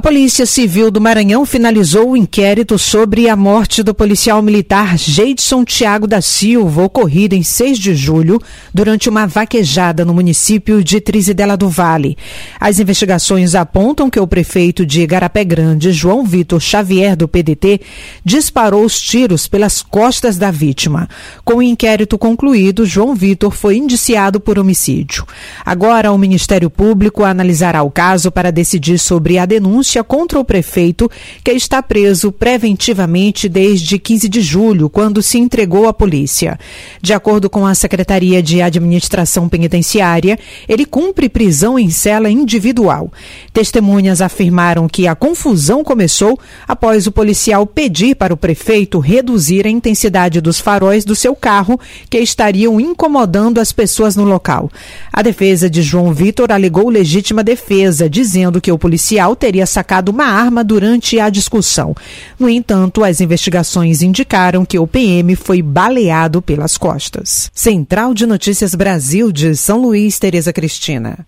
Polícia Civil do Maranhão finalizou o inquérito sobre a morte do policial militar Geidson Thiago da Silva, ocorrida em 6 de julho, durante uma vaquejada no município de Trizidela do Vale. As investigações apontam que o prefeito de Igarapé Grande, João Vitor Xavier, do PDT, disparou os tiros pelas costas da vítima. Com o inquérito concluído, João Vitor foi indiciado por homicídio. Agora, o Ministério Público analisará o caso para decidir sobre a denúncia contra o prefeito, que está preso preventivamente desde 15 de julho, quando se entregou à polícia. De acordo com a Secretaria de Administração Penitenciária, ele cumpre prisão em cela individual. Testemunhas afirmaram que a confusão começou após o policial pedir para o prefeito reduzir a intensidade dos faróis do seu carro, que estariam incomodando as pessoas no local. A defesa de João Vitor alegou legítima defesa, dizendo que o policial teria sacado uma arma durante a discussão. No entanto, as investigações indicaram que o PM foi baleado pelas costas. Central de Notícias Brasil de São Luís, Tereza Cristina.